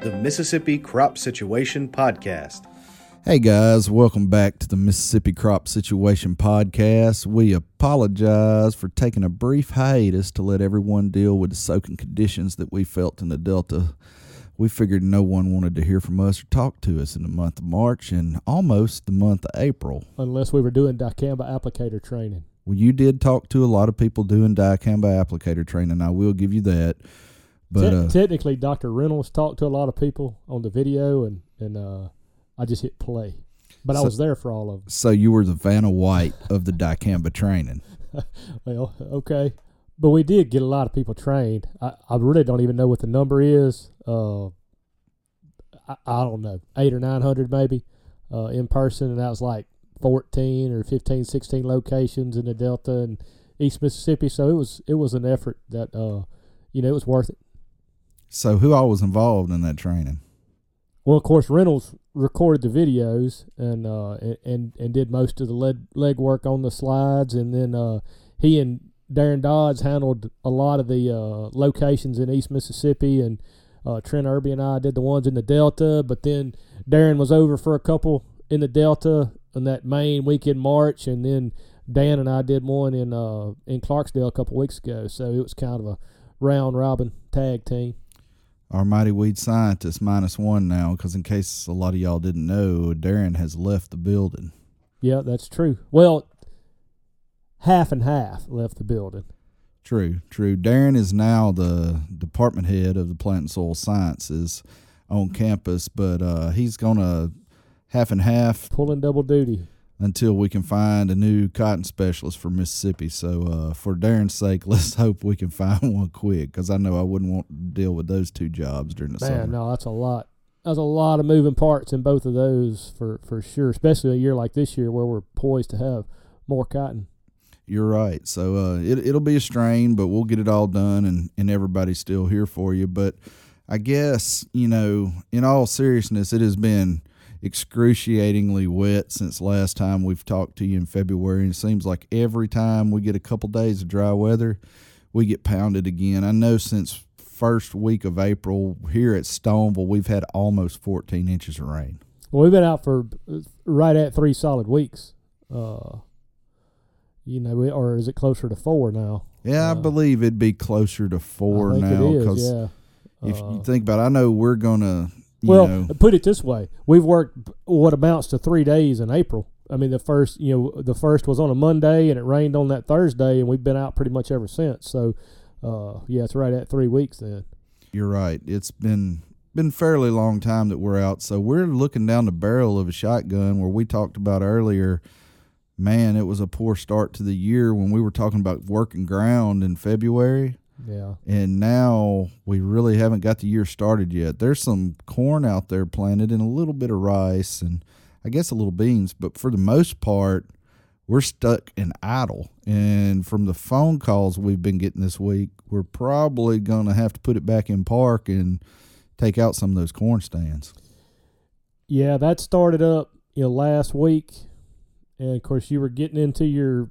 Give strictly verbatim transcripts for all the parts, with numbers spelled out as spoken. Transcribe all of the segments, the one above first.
the Mississippi Crop Situation Podcast. Hey guys, welcome back to the Mississippi Crop Situation Podcast. We apologize for taking a brief hiatus to let everyone deal with the soaking conditions that we felt in the Delta. We figured no one wanted to hear from us or talk to us in the month of March and almost the month of April. Unless we were doing dicamba applicator training. Well, you did talk to a lot of people doing dicamba applicator training. I will give you that. But Te- uh, technically, Doctor Reynolds talked to a lot of people on the video, and and uh, I just hit play. But so, I was there for all of them. So you were the Vanna White of the dicamba training. Well, okay. But we did get a lot of people trained. I, I really don't even know what the number is. Uh, I, I don't know, eight or nine hundred maybe uh, in person, and that was like fourteen or fifteen, sixteen locations in the Delta and East Mississippi. So it was it was an effort that uh, you know, it was worth it. So who all was involved in that training? Well, of course, Reynolds recorded the videos and uh, and and did most of the leg, leg work on the slides, and then uh, he and Darren Dodds handled a lot of the uh, locations in East Mississippi, and uh, Trent Irby and I did the ones in the Delta. But then Darren was over for a couple in the Delta in that main week in March, and then Dan and I did one in uh, in Clarksdale a couple weeks ago. So it was kind of a round robin tag team. Our Mighty Weed Scientist minus one now, because in case a lot of y'all didn't know, Darren has left the building. Yeah, that's true. Well, half and half left the building. True, true. Darren is now the department head of the Plant and Soil Sciences on campus, but uh, he's going to half and half. Pulling double duty. Until we can find a new cotton specialist for Mississippi. So uh, for Darren's sake, let's hope we can find one quick, because I know I wouldn't want to deal with those two jobs during the Man, summer. Man, no, that's a lot. That's a lot of moving parts in both of those for, for sure, especially a year like this year where we're poised to have more cotton. You're right. So uh, it, it'll be a strain, but we'll get it all done, and, and everybody's still here for you. But I guess, you know, in all seriousness, it has been excruciatingly wet since last time we've talked to you in February, and it seems like every time we get a couple days of dry weather, we get pounded again. I know since first week of April here at Stoneville, we've had almost fourteen inches of rain. Well, we've been out for right at three solid weeks. Uh, you know, or is it closer to four now? Yeah, uh, I believe it'd be closer to four I think now. it is, Because yeah. if uh, you think about it, I know we're going to, You well, know. put it this way: we've worked what amounts to three days in April. I mean, the first, you know, the first was on a Monday, and it rained on that Thursday, and we've been out pretty much ever since. So, uh, yeah, it's right at three weeks then. You're right. It's been been fairly long time that we're out. So we're looking down the barrel of a shotgun where we talked about earlier. Man, it was a poor start to the year when we were talking about working ground in February. Yeah. And now we really haven't got the year started yet. There's some corn out there planted and a little bit of rice and I guess a little beans, but for the most part, we're stuck in idle. And from the phone calls we've been getting this week, we're probably going to have to put it back in park and take out some of those corn stands. Yeah, that started up, you know, last week. And, of course, you were getting into your,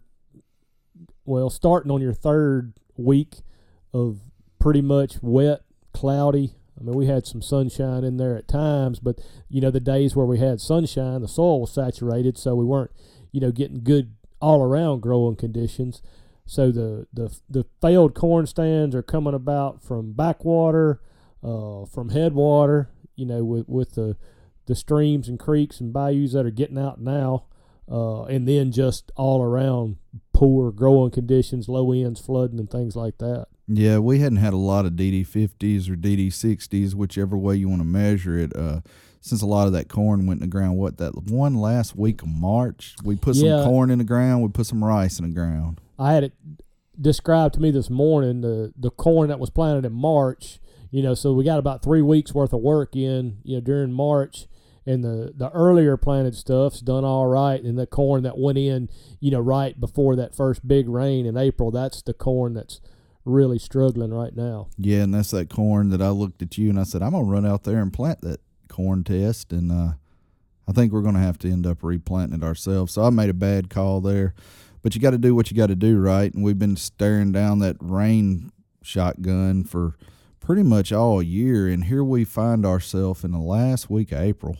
well, starting on your third week of pretty much wet, cloudy. I mean, we had some sunshine in there at times, but, you know, the days where we had sunshine, the soil was saturated, so we weren't, you know, getting good all-around growing conditions. So the, the, the failed corn stands are coming about from backwater, uh, from headwater, you know, with, with the, the streams and creeks and bayous that are getting out now. Uh, and then just all around poor growing conditions, low ends, flooding, and things like that. Yeah, we hadn't had a lot of D D fifties or D D sixties, whichever way you want to measure it, uh, since a lot of that corn went in the ground. What, that one last week of March? We put yeah. some corn in the ground, we put some rice in the ground. I had it described to me this morning, the, the corn that was planted in March, you know, so we got about three weeks worth of work in, you know, during March. And the, the earlier planted stuff's done all right. And the corn that went in, you know, right before that first big rain in April, that's the corn that's really struggling right now. Yeah, and that's that corn that I looked at you and I said, I'm going to run out there and plant that corn test. And uh, I think we're going to have to end up replanting it ourselves. So I made a bad call there. But you got to do what you got to do, right? And we've been staring down that rain shotgun for pretty much all year, and here we find ourselves in the last week of April,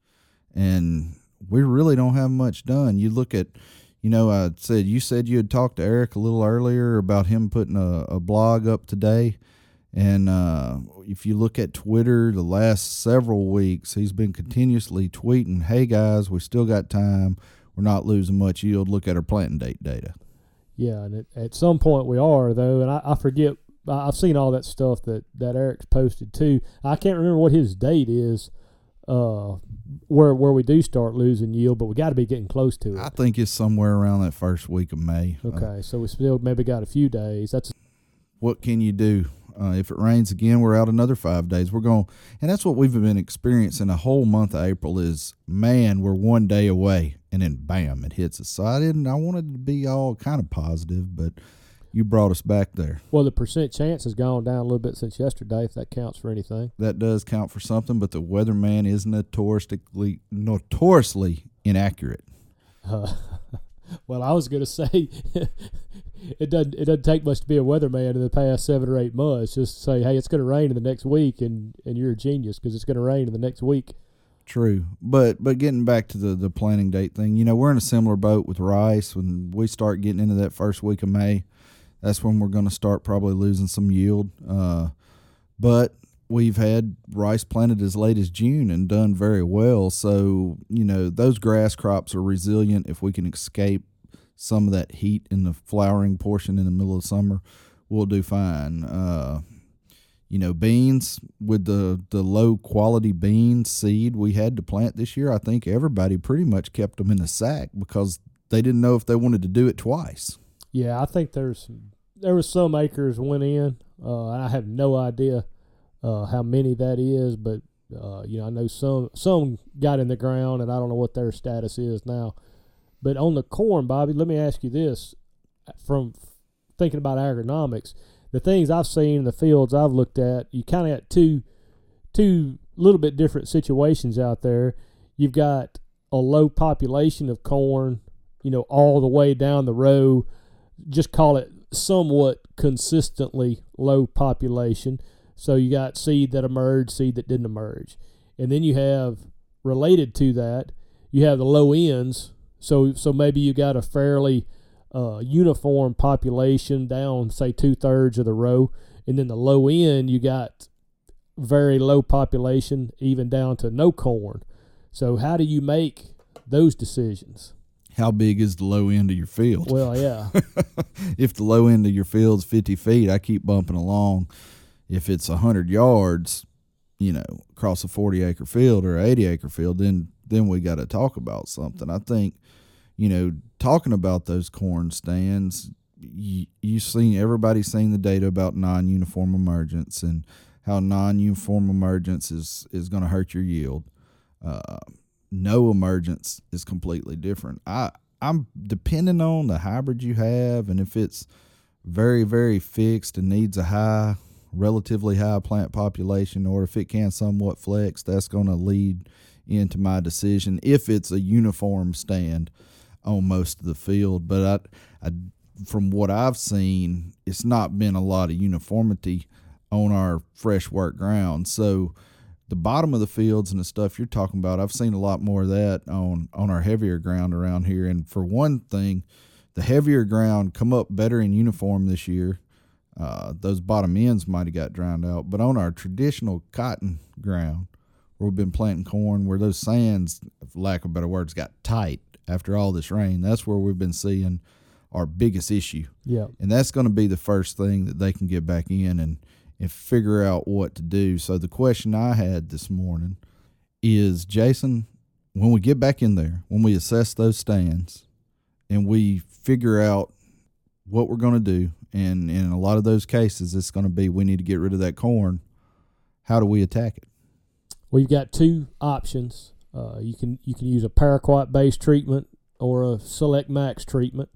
and we really don't have much done. You look at, you know, I said you said you had talked to Eric a little earlier about him putting a, a blog up today, and uh, if you look at Twitter the last several weeks, he's been continuously tweeting, "Hey guys, we still got time. We're not losing much yield. Look at our planting date data." Yeah, and it, at some point we are, though, and I, I forget. I've seen all that stuff that, that Eric's posted, too. I can't remember what his date is uh, where where we do start losing yield, but we got to be getting close to it. I think it's somewhere around that first week of May. Okay, Uh, so we still maybe got a few days. That's what can you do? Uh, if it rains again, we're out another five days. We're going, and that's what we've been experiencing the whole month of April is, man, we're one day away, and then bam, it hits us. So I didn't, I wanted to be all kind of positive, but you brought us back there. Well, the percent chance has gone down a little bit since yesterday, if that counts for anything. That does count for something, but the weatherman is notoriously, notoriously inaccurate. Uh, well, I was going to say it doesn't it doesn't take much to be a weatherman in the past seven or eight months. Just to say, hey, it's going to rain in the next week, and, and you're a genius because it's going to rain in the next week. True, but but getting back to the, the planting date thing, you know, we're in a similar boat with rice. When we start getting into that first week of May, that's when we're going to start probably losing some yield. Uh, but we've had rice planted as late as June and done very well. So, you know, those grass crops are resilient. If we can escape some of that heat in the flowering portion in the middle of summer, we'll do fine. Uh, you know, beans, with the, the low quality bean seed we had to plant this year, I think everybody pretty much kept them in a sack because they didn't know if they wanted to do it twice. Yeah, I think there's there was some acres went in. Uh, I have no idea uh, how many that is, but uh, you know, I know some some got in the ground, and I don't know what their status is now. But on the corn, Bobby, let me ask you this: from thinking about agronomics, the things I've seen in the fields I've looked at, you kind of got two two little bit different situations out there. You've got a low population of corn, you know, all the way down the row. Just call it somewhat consistently low population. So you got seed that emerged, seed that didn't emerge. And then you have, related to that, you have the low ends. So so maybe you got a fairly uh, uniform population down, say, two-thirds of the row. And then the low end, you got very low population, even down to no corn. So how do you make those decisions? How big is the low end of your field? Well, yeah. If the low end of your field's fifty feet, I keep bumping along. If it's one hundred yards, you know, across a forty acre field or eighty acre field, then then we got to talk about something. I think, you know, talking about those corn stands, you, you seen, everybody's seen the data about non-uniform emergence and how non-uniform emergence is, is going to hurt your yield. Uh, no emergence is completely different. I, I'm depending on the hybrid you have, and if it's very, very fixed and needs a high, relatively high plant population, or if it can somewhat flex, that's going to lead into my decision if it's a uniform stand on most of the field. But I, I, from what I've seen, it's not been a lot of uniformity on our fresh work ground. So the bottom of the fields and the stuff you're talking about, I've seen a lot more of that on, on our heavier ground around here. And for one thing, the heavier ground come up better in uniform this year. Uh, those bottom ends might have got drowned out. But on our traditional cotton ground, where we've been planting corn, where those sands, for lack of better words, got tight after all this rain, that's where we've been seeing our biggest issue. Yeah. And that's going to be the first thing that they can get back in and and figure out what to do. So the question I had this morning is, Jason, when we get back in there, when we assess those stands and we figure out what we're going to do, and in a lot of those cases it's going to be we need to get rid of that corn, how do we attack it? Well, you've got two options. Uh, you can you can use a paraquat-based treatment or a Select Max treatment.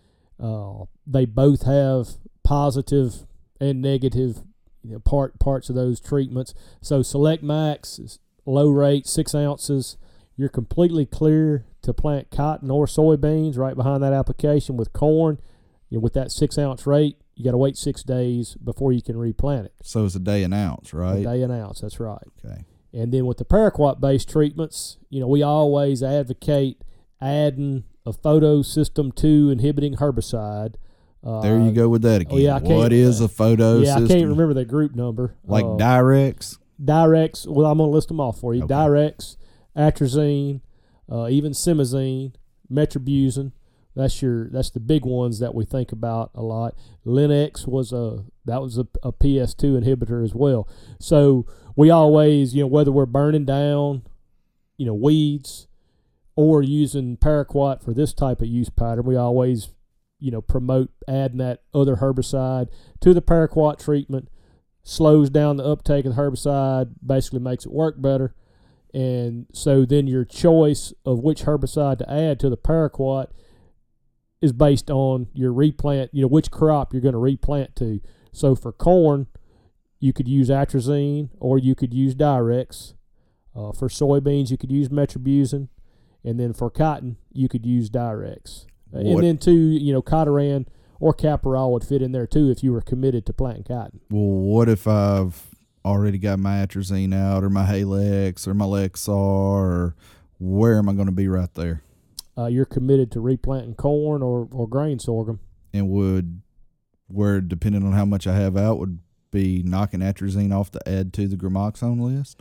Uh, they both have positive and negative, you know, part parts of those treatments. So Select Max is low rate, six ounces. You're completely clear to plant cotton or soybeans right behind that application. With corn, you know, with that six ounce rate, you got to wait six days before you can replant it. So it's a day an ounce, right? A day an ounce, that's right. Okay. And then with the paraquat-based treatments, you know, we always advocate adding a photosystem two inhibiting herbicide. Uh, there you go with that again. Oh, yeah, I can't, what is a photo Yeah, system? I can't remember the group number. Like uh, Direx? Direx, well, I'm going to list them off for you. Okay. Direx, atrazine, uh, even simazine, metribuzin. That's your. That's the big ones that we think about a lot. Linux was a that was a, a P S two inhibitor as well. So we always, you know, whether we're burning down, you know, weeds, or using paraquat for this type of use pattern, we always, you know, promote adding that other herbicide to the paraquat treatment. Slows down the uptake of the herbicide, basically makes it work better. And so then your choice of which herbicide to add to the paraquat is based on your replant, you know, which crop you're going to replant to. So for corn, you could use atrazine or you could use Direx. Uh, for soybeans, you could use metribuzin. And then for cotton, you could use Direx. What? And then too, you know, Cotoran or Caparol would fit in there too if you were committed to planting cotton. Well, what if I've already got my atrazine out or my Halex or my Lexar, or where am I going to be right there? Uh, you're committed to replanting corn or, or grain sorghum. And would, where depending on how much I have out, would be knocking atrazine off to add to the Gramoxone list?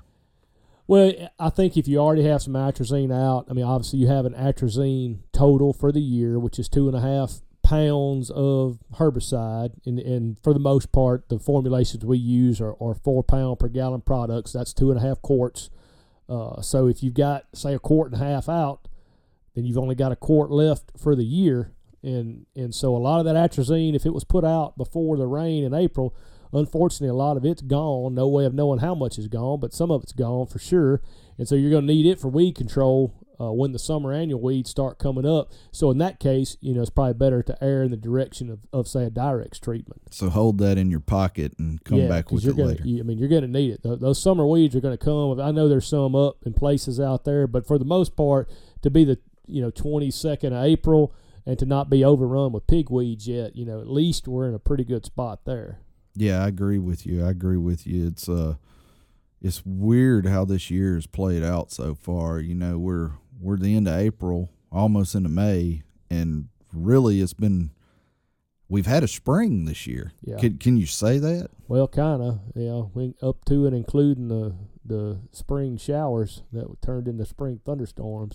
Well, I think if you already have some atrazine out, I mean, obviously you have an atrazine total for the year, which is two and a half pounds of herbicide. And, and for the most part, the formulations we use are, are four pound per gallon products. That's two and a half quarts. Uh, so if you've got, say, a quart and a half out, then you've only got a quart left for the year. And and so a lot of that atrazine, if it was put out before the rain in April, unfortunately a lot of it's gone. No way of knowing how much is gone, but some of it's gone for sure. And so you're going to need it for weed control uh, when the summer annual weeds start coming up. So in that case, you know, it's probably better to err in the direction of, of say, a Direx treatment. So hold that in your pocket and come yeah, back with you're it gonna, later. You, I mean, you're going to need it. Th- those summer weeds are going to come. I know there's some up in places out there, but for the most part, to be the you know, twenty-second of April and to not be overrun with pigweeds yet, you know, at least we're in a pretty good spot there. Yeah, I agree with you. I agree with you. It's uh, it's weird how this year has played out so far. You know, we're we're the end of April, almost into May, and really it's been we've had a spring this year. Yeah. Can can you say that? Well, kind of, you know, we, up to and including the the spring showers that turned into spring thunderstorms.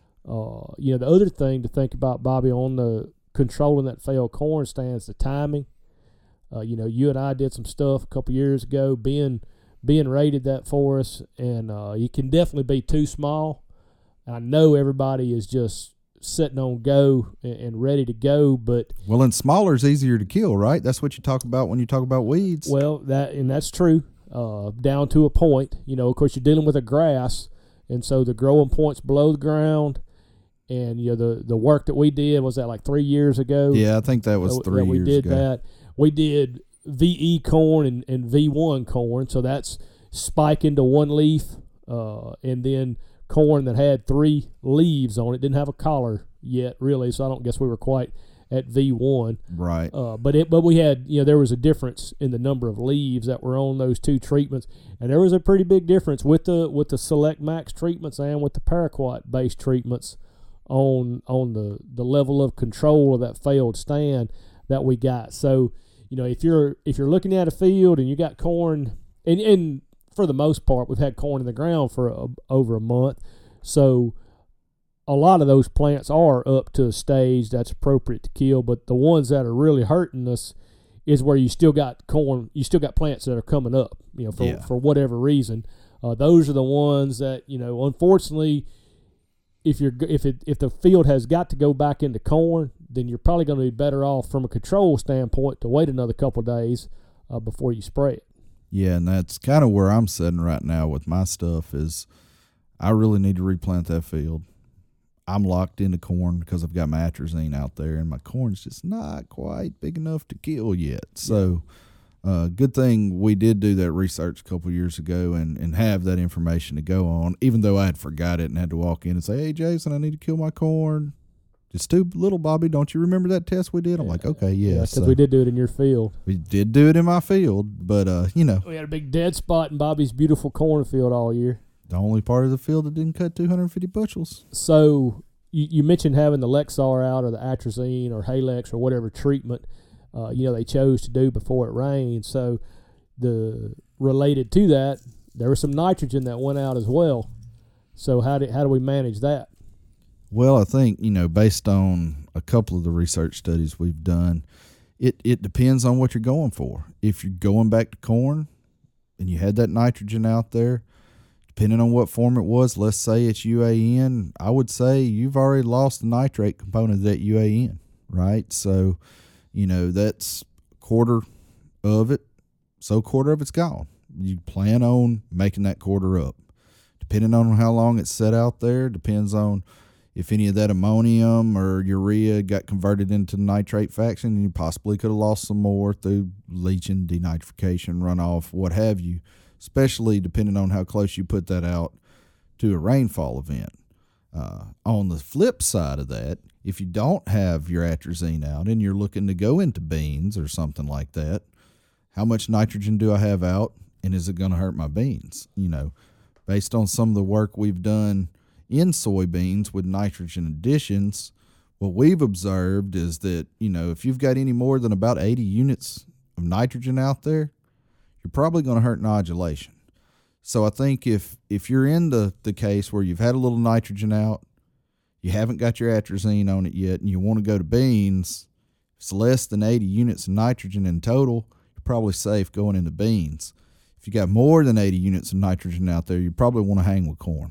Uh, you know, the other thing to think about, Bobby, on the controlling that failed corn stands, the timing. Uh, you know, you and I did some stuff a couple years ago. Ben, Ben rated that for us, and uh, you can definitely be too small. I know everybody is just sitting on go and, and ready to go, but Well, and smaller is easier to kill, right? That's what you talk about when you talk about weeds. well, that and that's true. Uh, down to a point, you know. Of course, you're dealing with a grass, and so the growing point's below the ground. And you know the, the work that we did was that like three years ago. Yeah, I think that was Uh, three that we years did ago. that. We did V E corn and, and V one corn, so that's spike into one leaf, uh, and then corn that had three leaves on it, didn't have a collar yet really, so I don't guess we were quite at V one. Right. Uh, but it but we had, you know, there was a difference in the number of leaves that were on those two treatments, and there was a pretty big difference with the with the Select Max treatments and with the paraquat based treatments on on the, the level of control of that failed stand that we got. So, you know, if you're if you're looking at a field and you got corn, and, and for the most part we've had corn in the ground for a, over a month, so a lot of those plants are up to a stage that's appropriate to kill. But the ones that are really hurting us is where you still got corn, you still got plants that are coming up, you know, for Yeah. for whatever reason. Uh, those are the ones that, you know, unfortunately, if you're if it if the field has got to go back into corn, then you're probably going to be better off from a control standpoint to wait another couple of days uh, before you spray it. Yeah, and that's kind of where I'm sitting right now with my stuff is I really need to replant that field. I'm locked into corn because I've got my atrazine out there, and my corn's just not quite big enough to kill yet. So uh, good thing we did do that research a couple years ago and, and have that information to go on, even though I had forgot it and had to walk in and say, hey, Jason, I need to kill my corn. It's too little, Bobby. Don't you remember that test we did? I'm like, okay, yeah. Because so we did do it in your field. we did do it in my field, but, uh, you know. We had a big dead spot in Bobby's beautiful cornfield all year. The only part of the field that didn't cut two hundred fifty bushels. So you, you mentioned having the Lexar out or the atrazine or Halex or whatever treatment, uh, you know, they chose to do before it rained. So the related to that, there was some nitrogen that went out as well. So how do, how do we manage that? Well, I think, you know, based on a couple of the research studies we've done, it, it depends on what you're going for. If you're going back to corn and you had that nitrogen out there, depending on what form it was, let's say it's U A N, I would say you've already lost the nitrate component of that U A N, right? So, you know, that's a quarter of it. So a quarter of it's gone. You plan on making that quarter up. Depending on how long it's set out there, depends on if any of that ammonium or urea got converted into nitrate fraction, you possibly could have lost some more through leaching, denitrification, runoff, what have you, especially depending on how close you put that out to a rainfall event. Uh, on the flip side of that, if you don't have your atrazine out and you're looking to go into beans or something like that, how much nitrogen do I have out, and is it going to hurt my beans? You know, based on some of the work we've done in soybeans with nitrogen additions, what we've observed is that, you know, if you've got any more than about eighty units of nitrogen out there, you're probably going to hurt nodulation. So I think if if you're in the, the case where you've had a little nitrogen out, you haven't got your atrazine on it yet, and you want to go to beans, if it's less than eighty units of nitrogen in total, you're probably safe going into beans. If you got more than eighty units of nitrogen out there, you probably want to hang with corn.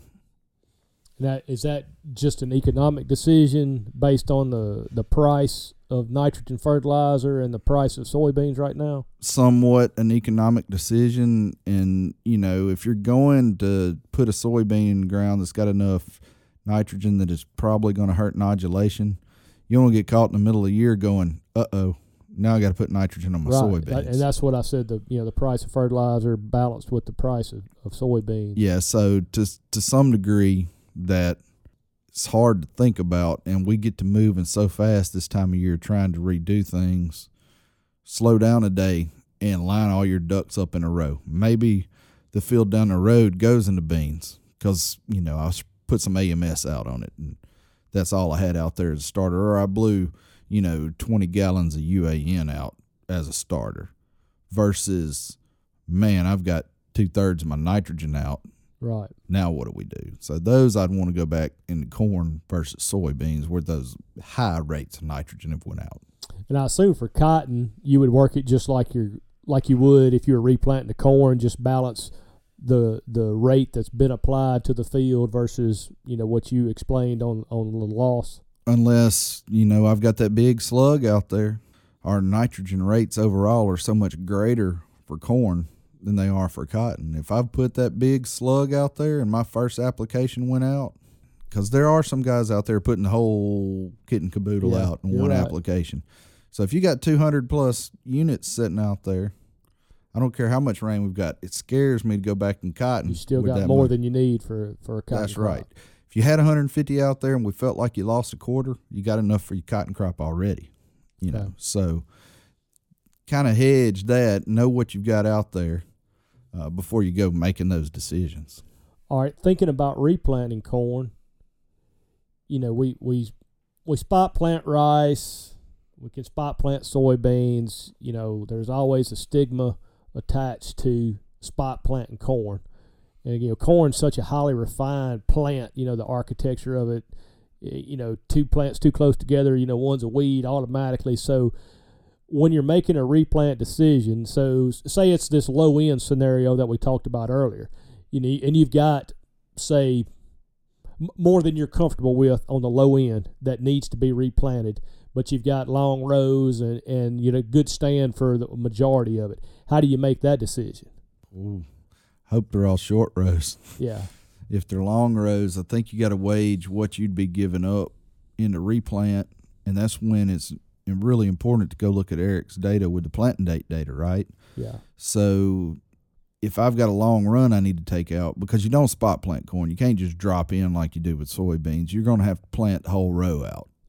That, is that just an economic decision based on the, the price of nitrogen fertilizer and the price of soybeans right now? Somewhat an economic decision. And, you know, if you're going to put a soybean in the ground that's got enough nitrogen that is probably going to hurt nodulation, you don't want to get caught in the middle of the year going, uh-oh, now I got to put nitrogen on my right. soybeans. That, and that's what I said, the you know the price of fertilizer balanced with the price of, of soybeans. Yeah, so to to some degree, that it's hard to think about, and we get to moving so fast this time of year trying to redo things. Slow down a day and line all your ducks up in a row. Maybe the field down the road goes into beans because, you know, I put some A M S out on it, and that's all I had out there as a starter, or I blew, you know, twenty gallons of U A N out as a starter versus, man, I've got two-thirds of my nitrogen out. Right. Now what do we do? So those I'd want to go back into corn versus soybeans where those high rates of nitrogen have went out. And I assume for cotton, you would work it just like you're like you would if you were replanting the corn, just balance the the rate that's been applied to the field versus, you know, what you explained on, on the loss. Unless, you know, I've got that big slug out there. Our nitrogen rates overall are so much greater for corn than they are for cotton. If I've put that big slug out there and my first application went out, because there are some guys out there putting the whole kit and caboodle yeah, out in one right. application. So if you got two hundred plus units sitting out there, I don't care how much rain we've got, it scares me to go back in cotton. You still with got that more much. than you need for, for a cotton That's crop. right. If you had one hundred fifty out there and we felt like you lost a quarter, you got enough for your cotton crop already. You know, Okay. so kind of hedge that, know what you've got out there uh, before you go making those decisions. All right, thinking about replanting corn, you know, we we we spot plant rice, we can spot plant soybeans. You know, there's always a stigma attached to spot planting corn. And, you know, corn's such a highly refined plant, you know, the architecture of it, you know, two plants too close together, you know, one's a weed automatically. So when you're making a replant decision, so say it's this low end scenario that we talked about earlier, you know, and you've got, say, m- more than you're comfortable with on the low end that needs to be replanted, but you've got long rows and, and you know, good stand for the majority of it. How do you make that decision? Ooh. Hope they're all short rows. Yeah. If they're long rows, I think you got to wage what you'd be giving up in the replant, and that's when it's really important to go look at Eric's data with the planting date data, right? Yeah. So if I've got a long run I need to take out, because you don't spot plant corn, you can't just drop in like you do with soybeans. You're going to have to plant the whole row out.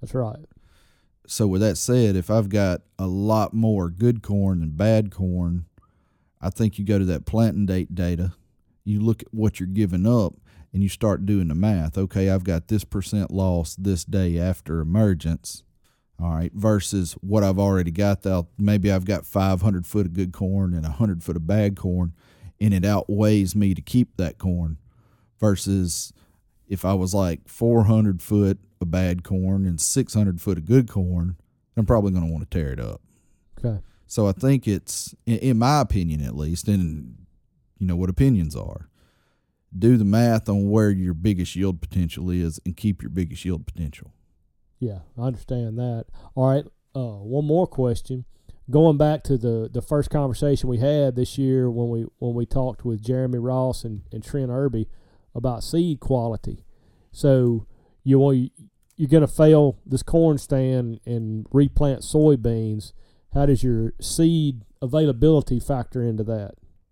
That's right. So with that said, if I've got a lot more good corn than bad corn, I think you go to that planting date data, you look at what you're giving up, and you start doing the math. Okay, I've got this percent loss this day after emergence, all right, versus what I've already got. Out. Maybe I've got five hundred foot of good corn and one hundred foot of bad corn, and it outweighs me to keep that corn versus if I was like four hundred foot of bad corn and six hundred foot of good corn, I'm probably going to want to tear it up. Okay. So I think it's, in my opinion at least, and you know what opinions are, do the math on where your biggest yield potential is and keep your biggest yield potential. Yeah, I understand that. All right, uh, one more question. Going back to the, the first conversation we had this year when we when we talked with Jeremy Ross and, and Trent Irby about seed quality. So you want you're going to fail this corn stand and replant soybeans. How does your seed availability factor into that?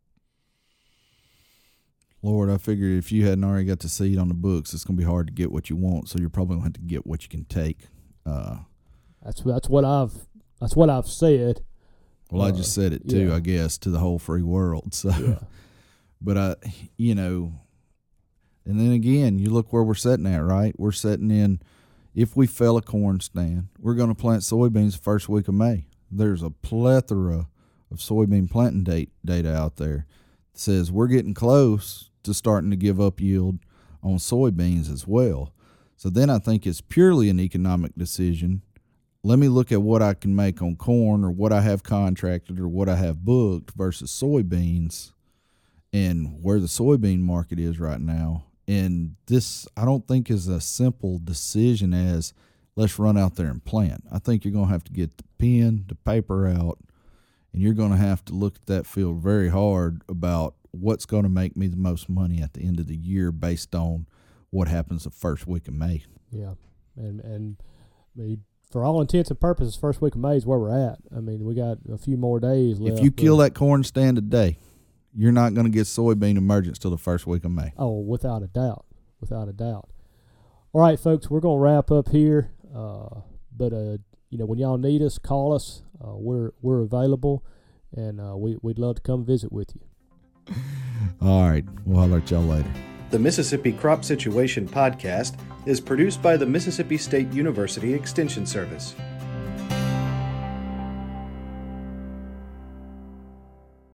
Lord, I figured if you hadn't already got the seed on the books, it's going to be hard to get what you want. So you're probably going to have to get what you can take. Uh, that's that's what I've that's what I've said. Well, uh, I just said it too, yeah. I guess, to the whole free world. So, yeah. But I, you know, and then again, you look where we're sitting at, right? We're sitting in. If we fail a corn stand, we're going to plant soybeans the first week of May. There's a plethora of soybean planting date data out there that says we're getting close to starting to give up yield on soybeans as well. So then I think it's purely an economic decision. Let me look at what I can make on corn or what I have contracted or what I have booked versus soybeans and where the soybean market is right now. And this, I don't think, is a simple decision as let's run out there and plant. I think you're going to have to get the pen, the paper out, and you're going to have to look at that field very hard about what's going to make me the most money at the end of the year based on what happens the first week of May. Yeah, and and I mean, for all intents and purposes, first week of May is where we're at. I mean, we got a few more days left. If you kill that corn stand today, you're not going to get soybean emergence till the first week of May. Oh, without a doubt, without a doubt. All right, folks, we're going to wrap up here. Uh, but uh, you know, when y'all need us, call us. Uh, we're we're available, and uh, we we'd love to come visit with you. All right, we'll holler at y'all later. The Mississippi Crop Situation Podcast is produced by the Mississippi State University Extension Service.